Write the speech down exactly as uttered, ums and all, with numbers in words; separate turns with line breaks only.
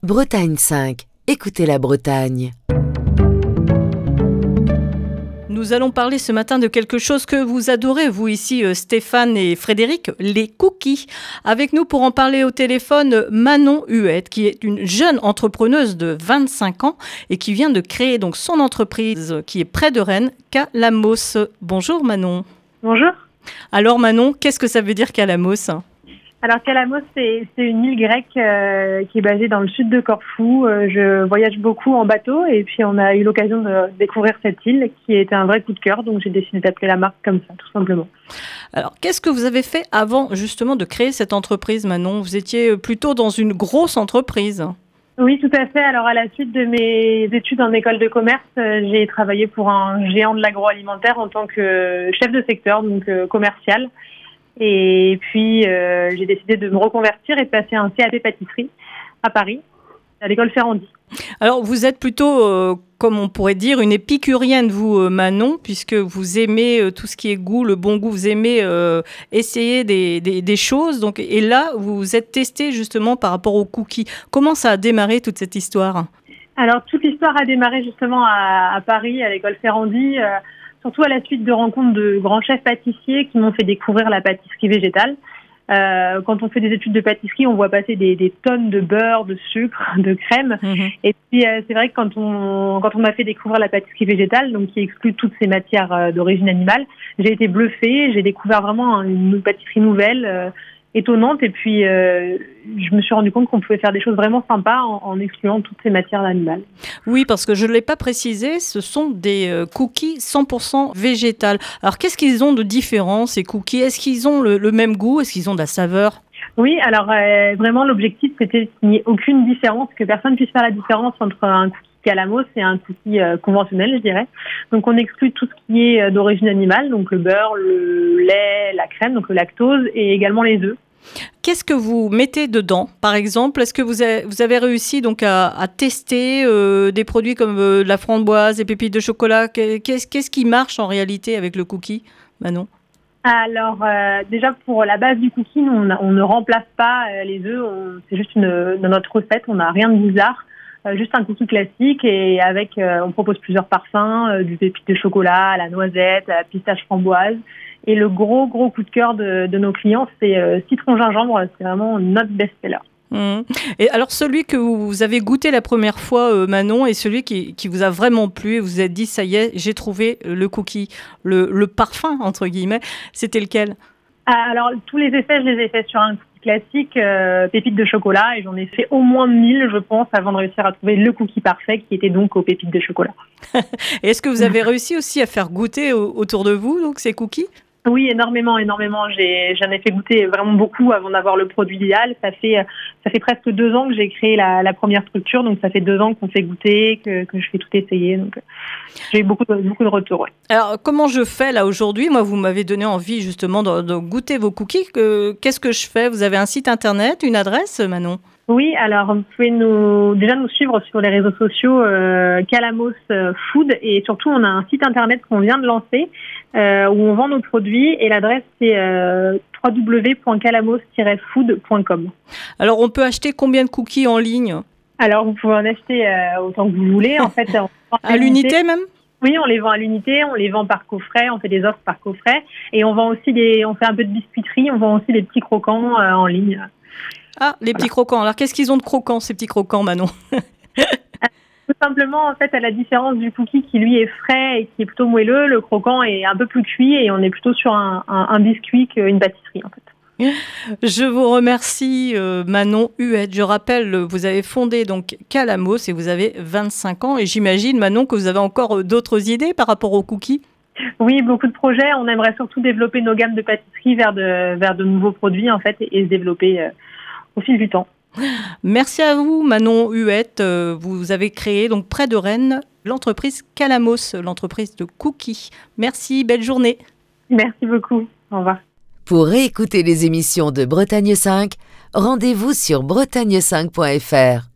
Bretagne cinq. Écoutez la Bretagne.
Nous allons parler ce matin de quelque chose que vous adorez, vous ici, Stéphane et Frédéric, les cookies. Avec nous pour en parler au téléphone, Manon Huette, qui est une jeune entrepreneuse de vingt-cinq ans et qui vient de créer donc son entreprise qui est près de Rennes, Calamos. Bonjour Manon.
Bonjour.
Alors Manon, qu'est-ce que ça veut dire Calamos ?
Alors Calamos, c'est, c'est une île grecque euh, qui est basée dans le sud de Corfou. Euh, je voyage beaucoup en bateau et puis on a eu l'occasion de découvrir cette île qui était un vrai coup de cœur. Donc j'ai décidé d'appeler la marque comme ça, tout simplement.
Alors qu'est-ce que vous avez fait avant justement de créer cette entreprise, Manon ? Vous étiez plutôt dans une grosse entreprise.
Oui, tout à fait. Alors à la suite de mes études en école de commerce, euh, j'ai travaillé pour un géant de l'agroalimentaire en tant que chef de secteur, donc euh, commercial. Et puis, euh, j'ai décidé de me reconvertir et de passer un C A P pâtisserie à Paris, à l'école Ferrandi.
Alors, vous êtes plutôt, euh, comme on pourrait dire, une épicurienne, vous, euh, Manon, puisque vous aimez euh, tout ce qui est goût, le bon goût, vous aimez euh, essayer des, des, des choses. Donc, et là, vous vous êtes testé justement par rapport aux cookies. Comment ça a démarré toute cette histoire ?
Alors, toute l'histoire a démarré justement à, à Paris, à l'école Ferrandi, euh, surtout à la suite de rencontres de grands chefs pâtissiers qui m'ont fait découvrir la pâtisserie végétale. Euh, quand on fait des études de pâtisserie, on voit passer des, des tonnes de beurre, de sucre, de crème. Mmh. Et puis, euh, c'est vrai que quand on, quand on m'a fait découvrir la pâtisserie végétale, donc qui exclut toutes ces matières euh, d'origine animale, j'ai été bluffée. J'ai découvert vraiment une pâtisserie nouvelle, euh, étonnante. Et puis, euh, je me suis rendu compte qu'on pouvait faire des choses vraiment sympas en, en excluant toutes ces matières animales.
Oui, parce que je ne l'ai pas précisé, ce sont des euh, cookies cent pour cent végétales. Alors, qu'est-ce qu'ils ont de différent, ces cookies ? Est-ce qu'ils ont le, le même goût ? Est-ce qu'ils ont de la saveur ?
Oui, alors euh, vraiment, l'objectif, c'était qu'il n'y ait aucune différence, que personne puisse faire la différence entre un cookie Calamos et un cookie euh, conventionnel, je dirais. Donc, on exclut tout ce qui est euh, d'origine animale, donc le beurre, le lait, la crème, donc le lactose, et également les œufs.
Qu'est-ce que vous mettez dedans, par exemple ? Est-ce que vous avez, vous avez réussi donc à, à tester euh, des produits comme euh, la framboise, les pépites de chocolat ? Qu'est-ce, qu'est-ce qui marche en réalité avec le cookie, Manon ?
Alors, euh, déjà, pour la base du cookie, nous, on, a, on ne remplace pas euh, les œufs. On, c'est juste une, dans notre recette, on n'a rien de bizarre. Euh, juste un cookie classique et avec, euh, on propose plusieurs parfums, euh, du pépite de chocolat, à la noisette, à la pistache framboise. Et le gros, gros coup de cœur de, de nos clients, c'est euh, citron gingembre. C'est vraiment notre best-seller.
Mmh. Et alors, celui que vous avez goûté la première fois, euh, Manon, et celui qui, qui vous a vraiment plu, et vous vous êtes dit, ça y est, j'ai trouvé le cookie, le, le parfum, entre guillemets, c'était lequel ?
Alors, tous les essais, je les ai faits sur un cookie classique, euh, pépites de chocolat, et j'en ai fait au moins mille, je pense, avant de réussir à trouver le cookie parfait, qui était donc aux pépites de chocolat.
Et est-ce que vous avez réussi aussi à faire goûter au, autour de vous, donc, ces cookies ?
Oui, énormément, énormément. J'ai, j'en ai fait goûter vraiment beaucoup avant d'avoir le produit idéal. Ça fait, ça fait presque deux ans que j'ai créé la, la première structure, donc ça fait deux ans qu'on fait goûter, que, que je fais tout essayer. Donc, j'ai eu beaucoup de, beaucoup de retours. Ouais.
Alors, comment je fais là aujourd'hui ? Moi, vous m'avez donné envie justement de, de goûter vos cookies. Que, qu'est-ce que je fais ? Vous avez un site internet, une adresse, Manon ?
Oui, alors vous pouvez nous déjà nous suivre sur les réseaux sociaux euh, Calamos Food et surtout on a un site internet qu'on vient de lancer euh, où on vend nos produits et l'adresse c'est euh, w w w point calamos tiret food point com.
Alors on peut acheter combien de cookies en ligne ?
Alors vous pouvez en acheter euh, autant que vous voulez en fait. On
à l'unité même ?
Oui, on les vend à l'unité, on les vend par coffret, on fait des offres par coffret et on vend aussi des, on fait un peu de biscuiterie, on vend aussi des petits croquants euh, en ligne.
Ah, les petits voilà. croquants. Alors, qu'est-ce qu'ils ont de croquants, ces petits croquants, Manon ?
Tout simplement, en fait, à la différence du cookie qui, lui, est frais et qui est plutôt moelleux, le croquant est un peu plus cuit et on est plutôt sur un, un, un biscuit qu'une pâtisserie, en fait.
Je vous remercie, euh, Manon Huette. Je rappelle, vous avez fondé donc Calamos et vous avez vingt-cinq ans. Et j'imagine, Manon, que vous avez encore d'autres idées par rapport aux cookies ?
Oui, beaucoup de projets. On aimerait surtout développer nos gammes de pâtisserie vers de, vers de nouveaux produits, en fait, et, et se développer... Euh, au fil du temps.
Merci à vous, Manon Huette. Vous avez créé donc près de Rennes l'entreprise Calamos, l'entreprise de cookies. Merci, belle journée.
Merci beaucoup. Au revoir.
Pour réécouter les émissions de Bretagne cinq, rendez-vous sur bretagne cinq point f r.